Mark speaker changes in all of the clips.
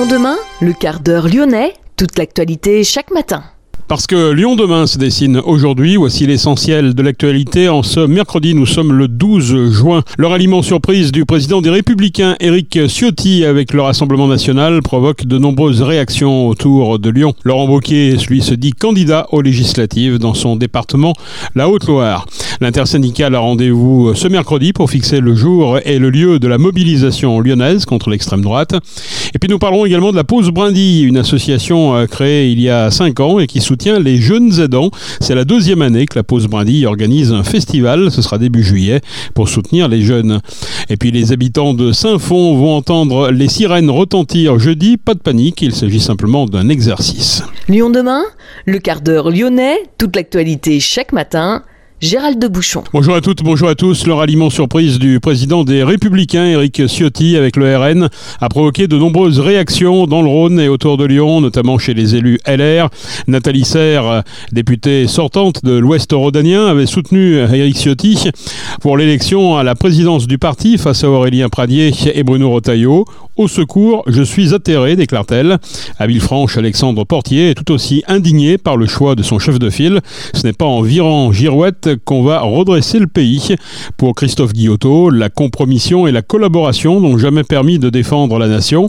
Speaker 1: Lyon demain, le quart d'heure lyonnais, toute l'actualité chaque matin.
Speaker 2: Parce que Lyon demain se dessine aujourd'hui, voici l'essentiel de l'actualité. En ce mercredi, nous sommes le 12 juin. Le ralliement surprise du président des Républicains, Éric Ciotti, avec le Rassemblement national, provoque de nombreuses réactions autour de Lyon. Laurent Wauquiez, lui, se dit candidat aux législatives dans son département, la Haute-Loire. L'intersyndicale a rendez-vous ce mercredi pour fixer le jour et le lieu de la mobilisation lyonnaise contre l'extrême droite. Et puis nous parlerons également de la Pause Brindille, une association créée il y a 5 ans et qui soutient les jeunes aidants. C'est la 2e année que la Pause Brindille organise un festival, ce sera début juillet, pour soutenir les jeunes. Et puis les habitants de Saint-Fond vont entendre les sirènes retentir jeudi, pas de panique, il s'agit simplement d'un exercice.
Speaker 1: Lyon demain, le quart d'heure lyonnais, toute l'actualité chaque matin. Gérald de Bouchon.
Speaker 2: Bonjour à toutes, bonjour à tous. Le ralliement surprise du président des Républicains, Éric Ciotti, avec le RN, a provoqué de nombreuses réactions dans le Rhône et autour de Lyon, notamment chez les élus LR. Nathalie Serre, députée sortante de l'Ouest rhodanien, avait soutenu Éric Ciotti pour l'élection à la présidence du parti face à Aurélien Pradier et Bruno Retailleau. Au secours, je suis atterré, déclare-t-elle. À Villefranche, Alexandre Portier est tout aussi indigné par le choix de son chef de file. Ce n'est pas en virant girouette qu'on va redresser le pays. Pour Christophe Guillotot, la compromission et la collaboration n'ont jamais permis de défendre la nation.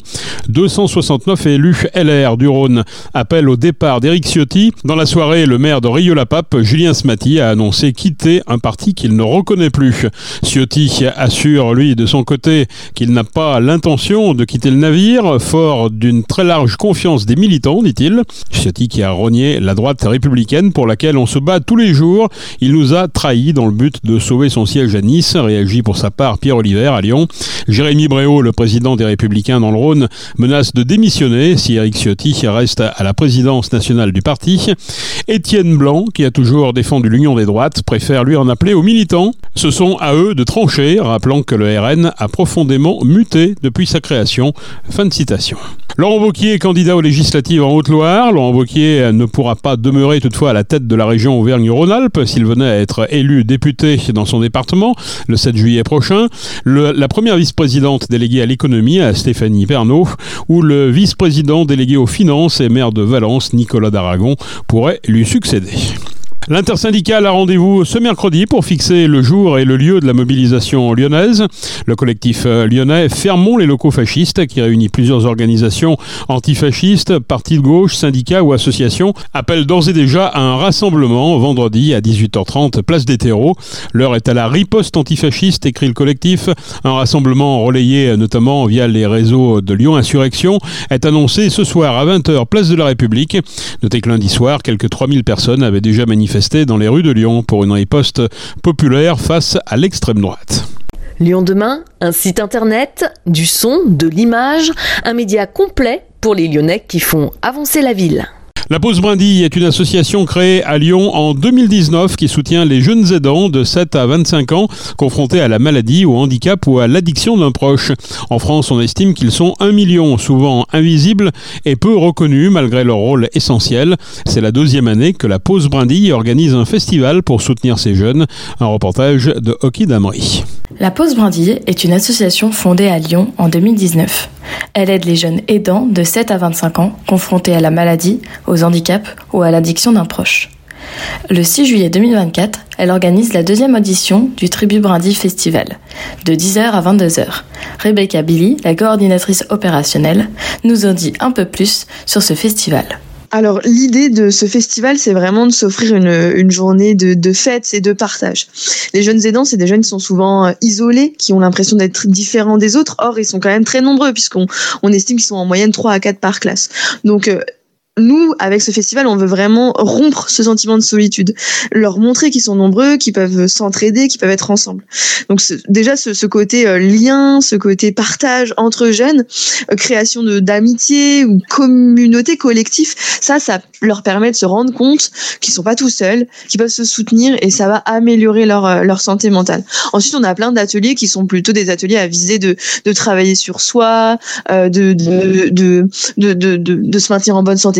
Speaker 2: 269 élus LR du Rhône appellent au départ d'Éric Ciotti. Dans la soirée, le maire de Rieux-la-Pape, Julien Smati, a annoncé quitter un parti qu'il ne reconnaît plus. Ciotti assure, lui, de son côté, qu'il n'a pas l'intention de quitter le navire, fort d'une très large confiance des militants, dit-il. Ciotti qui a rogné la droite républicaine pour laquelle on se bat tous les jours. Il nous a trahis dans le but de sauver son siège à Nice, réagit pour sa part Pierre Oliver à Lyon. Jérémy Bréau, le président des Républicains dans le Rhône, menace de démissionner si Éric Ciotti reste à la présidence nationale du parti. Étienne Blanc, qui a toujours défendu l'union des droites, préfère lui en appeler aux militants. Ce sont à eux de trancher, rappelant que le RN a profondément muté depuis sa création. Fin de citation. Laurent Wauquiez, candidat aux législatives en Haute-Loire. Laurent Wauquiez ne pourra pas demeurer toutefois à la tête de la région Auvergne-Rhône-Alpes s'il venait à être élu député dans son département le 7 juillet prochain. La première vice-présidente déléguée à l'économie, Stéphanie Pernaut, ou le vice-président délégué aux finances et maire de Valence, Nicolas Daragon, pourrait lui succéder. L'intersyndicale a rendez-vous ce mercredi pour fixer le jour et le lieu de la mobilisation lyonnaise. Le collectif lyonnais Fermons les locaux fascistes, qui réunit plusieurs organisations antifascistes, partis de gauche, syndicats ou associations, appelle d'ores et déjà à un rassemblement vendredi à 18h30, place des Terreaux. L'heure est à la riposte antifasciste, écrit le collectif. Un rassemblement relayé notamment via les réseaux de Lyon Insurrection est annoncé ce soir à 20h, place de la République. Notez que lundi soir, quelques 3000 personnes avaient déjà manifesté dans les rues de Lyon pour une riposte populaire face à l'extrême droite.
Speaker 1: Lyon demain, un site internet, du son, de l'image, un média complet pour les Lyonnais qui font avancer la ville.
Speaker 2: La Pause Brindille est une association créée à Lyon en 2019 qui soutient les jeunes aidants de 7 à 25 ans confrontés à la maladie, au handicap ou à l'addiction d'un proche. En France, on estime qu'ils sont 1 million, souvent invisibles et peu reconnus malgré leur rôle essentiel. C'est la 2e année que la Pause Brindille organise un festival pour soutenir ces jeunes. Un reportage de Hockey Damry.
Speaker 3: La Pause Brindille est une association fondée à Lyon en 2019. Elle aide les jeunes aidants de 7 à 25 ans confrontés à la maladie, aux handicaps ou à l'addiction d'un proche. Le 6 juillet 2024, elle organise la 2e édition du Tribu Brindille Festival, de 10h à 22h. Rebecca Billy, la coordinatrice opérationnelle, nous en dit un peu plus sur ce festival.
Speaker 4: Alors l'idée de ce festival, c'est vraiment de s'offrir une journée de fête et de partage. Les jeunes aidants, c'est des jeunes qui sont souvent isolés, qui ont l'impression d'être différents des autres. Or, ils sont quand même très nombreux puisqu'on estime qu'ils sont en moyenne 3 à 4 par classe. Donc nous, avec ce festival, on veut vraiment rompre ce sentiment de solitude, leur montrer qu'ils sont nombreux, qu'ils peuvent s'entraider, qu'ils peuvent être ensemble. Donc déjà ce côté lien, ce côté partage entre jeunes, création d'amitié ou communauté collectif, ça leur permet de se rendre compte qu'ils sont pas tout seuls, qu'ils peuvent se soutenir et ça va améliorer leur santé mentale. Ensuite, on a plein d'ateliers qui sont plutôt des ateliers à viser de travailler sur soi, de se maintenir en bonne santé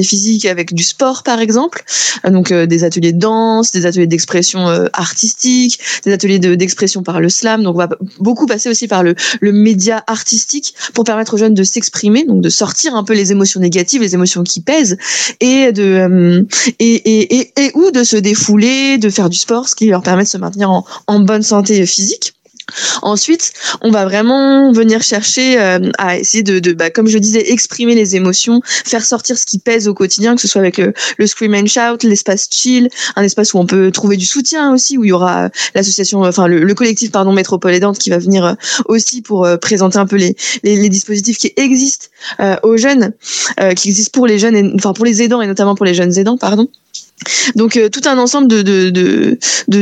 Speaker 4: physique avec du sport par exemple, donc des ateliers de danse, des ateliers d'expression artistique, des ateliers d'expression par le slam. Donc on va beaucoup passer aussi par le média artistique pour permettre aux jeunes de s'exprimer, donc de sortir un peu les émotions négatives, les émotions qui pèsent, et ou de se défouler, de faire du sport, ce qui leur permet de se maintenir en bonne santé physique. Ensuite, on va vraiment venir chercher à essayer de comme je disais, exprimer les émotions, faire sortir ce qui pèse au quotidien, que ce soit avec le Scream and Shout, l'espace chill, un espace où on peut trouver du soutien aussi, où il y aura l'association, le collectif Métropole Aidante qui va venir aussi pour présenter un peu les dispositifs qui existent aux jeunes, qui existent pour les jeunes, pour les aidants et notamment pour les jeunes aidants, pardon. Donc tout un ensemble de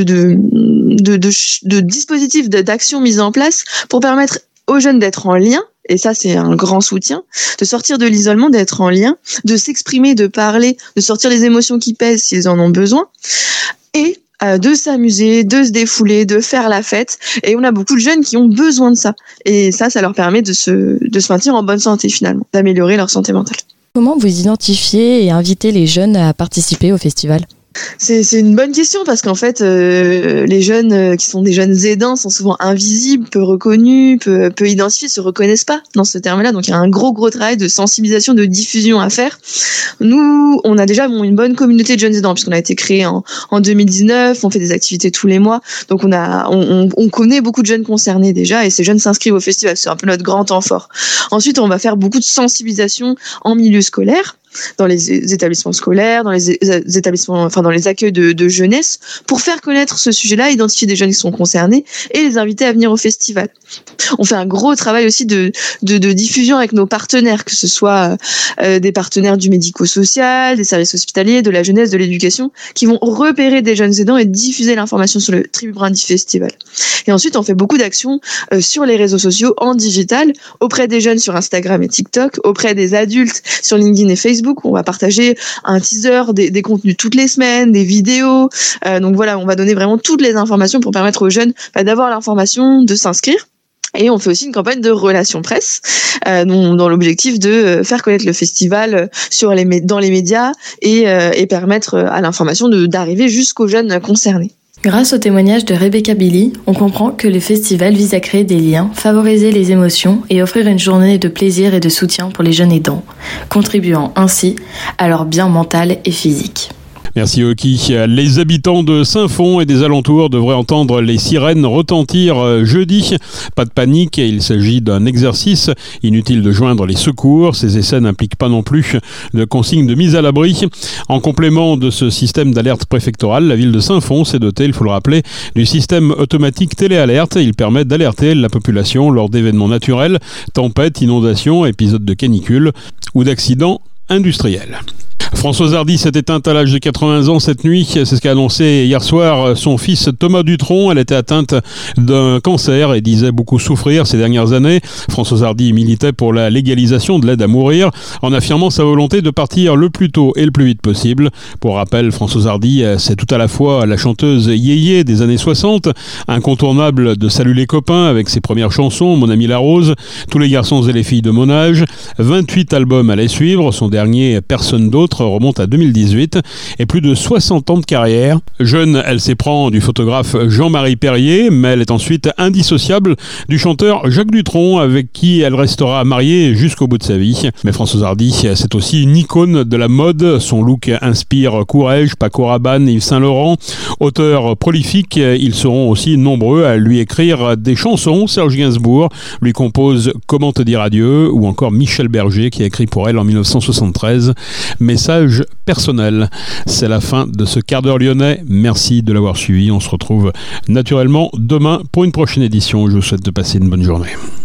Speaker 4: dispositifs d'actions mises en place pour permettre aux jeunes d'être en lien, et ça c'est un grand soutien, de sortir de l'isolement, d'être en lien, de s'exprimer, de parler, de sortir les émotions qui pèsent s'ils en ont besoin, et de s'amuser, de se défouler, de faire la fête. Et on a beaucoup de jeunes qui ont besoin de ça, et ça leur permet de se maintenir en bonne santé finalement, d'améliorer leur santé mentale.
Speaker 3: Comment vous identifiez et invitez les jeunes à participer au festival ?
Speaker 4: C'est une bonne question parce qu'en fait, les jeunes qui sont des jeunes aidants sont souvent invisibles, peu reconnus, peu identifiés, se reconnaissent pas dans ce terme-là. Donc il y a un gros travail de sensibilisation, de diffusion à faire. Nous, on a déjà une bonne communauté de jeunes aidants puisqu'on a été créé en 2019. On fait des activités tous les mois, donc on connaît beaucoup de jeunes concernés déjà, et ces jeunes s'inscrivent au festival. C'est un peu notre grand temps fort. Ensuite, on va faire beaucoup de sensibilisation en milieu scolaire, dans les établissements scolaires, dans les établissements, dans les accueils de jeunesse, pour faire connaître ce sujet-là, identifier des jeunes qui sont concernés et les inviter à venir au festival. On fait un gros travail aussi de diffusion avec nos partenaires, que ce soit des partenaires du médico-social, des services hospitaliers, de la jeunesse, de l'éducation, qui vont repérer des jeunes aidants et diffuser l'information sur le Tribu Brindis Festival. Et ensuite, on fait beaucoup d'actions sur les réseaux sociaux, en digital, auprès des jeunes sur Instagram et TikTok, auprès des adultes sur LinkedIn et Facebook. On va partager un teaser, des contenus toutes les semaines, des vidéos. Donc voilà, on va donner vraiment toutes les informations pour permettre aux jeunes d'avoir l'information, de s'inscrire. Et on fait aussi une campagne de relations presse, dans l'objectif de faire connaître le festival dans les médias et permettre à l'information d'arriver jusqu'aux jeunes concernés.
Speaker 3: Grâce au témoignage de Rebecca Billy, on comprend que le festival vise à créer des liens, favoriser les émotions et offrir une journée de plaisir et de soutien pour les jeunes aidants, contribuant ainsi à leur bien mental et physique.
Speaker 2: Merci Oki. Les habitants de Saint-Fond et des alentours devraient entendre les sirènes retentir jeudi. Pas de panique, il s'agit d'un exercice. Inutile de joindre les secours. Ces essais n'impliquent pas non plus de consignes de mise à l'abri. En complément de ce système d'alerte préfectorale, la ville de Saint-Fond s'est dotée, il faut le rappeler, du système automatique téléalerte. Il permet d'alerter la population lors d'événements naturels, tempêtes, inondations, épisodes de canicule ou d'accidents industriels. Françoise Hardy s'est éteinte à l'âge de 80 ans cette nuit. C'est ce qu'a annoncé hier soir son fils Thomas Dutronc. Elle était atteinte d'un cancer et disait beaucoup souffrir ces dernières années. Françoise Hardy militait pour la légalisation de l'aide à mourir en affirmant sa volonté de partir le plus tôt et le plus vite possible. Pour rappel, Françoise Hardy, c'est tout à la fois la chanteuse yéyé des années 60, incontournable de Salut les copains avec ses premières chansons, Mon ami la rose, Tous les garçons et les filles de mon âge, 28 albums à les suivre, son dernier Personne d'autre remonte à 2018 et plus de 60 ans de carrière. Jeune, elle s'éprend du photographe Jean-Marie Perrier, mais elle est ensuite indissociable du chanteur Jacques Dutronc avec qui elle restera mariée jusqu'au bout de sa vie. Mais Françoise Hardy, c'est aussi une icône de la mode. Son look inspire Courrèges, Paco Rabanne, Yves Saint-Laurent. Auteur prolifique, ils seront aussi nombreux à lui écrire des chansons. Serge Gainsbourg lui compose Comment te dire adieu ou encore Michel Berger qui a écrit pour elle en 1973 Message personnel. C'est la fin de ce quart d'heure lyonnais. Merci de l'avoir suivi. On se retrouve naturellement demain pour une prochaine édition. Je vous souhaite de passer une bonne journée.